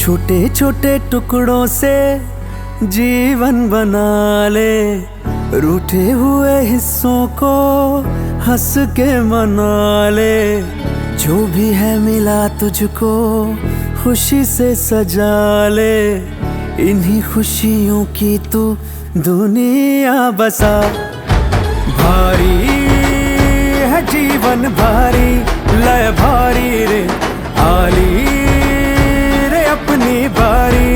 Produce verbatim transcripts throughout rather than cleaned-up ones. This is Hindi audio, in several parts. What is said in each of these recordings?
छोटे छोटे टुकड़ों से जीवन बना ले, रूठे हुए हिस्सों को हंस के मना ले। जो भी है मिला तुझको खुशी से सजा ले, इन्हीं खुशियों की तू दुनिया बसा। भारी है जीवन भारी, लय भारी रे आली रे अपनी बारी।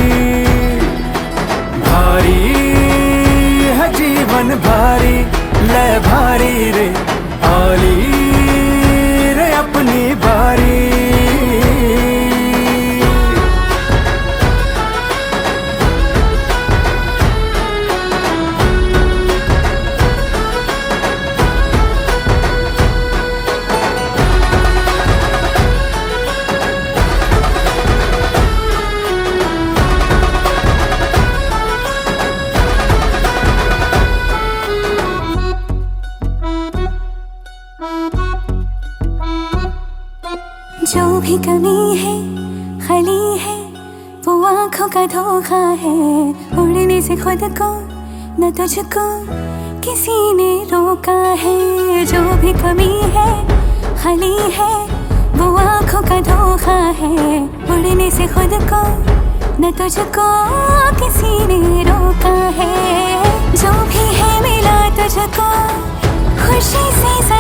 भारी है जीवन भारी, लय भारी रे आली रे अपनी बारी। जो भी कमी है खली है वो आँखों का धोखा है। उड़ने से खुद को न तुझको किसी ने रोका है। जो भी कमी है खली है वो आँखों का धोखा है। उड़ने से खुद को न तुझको किसी ने रोका है। जो भी है मिला तुझको खुशी से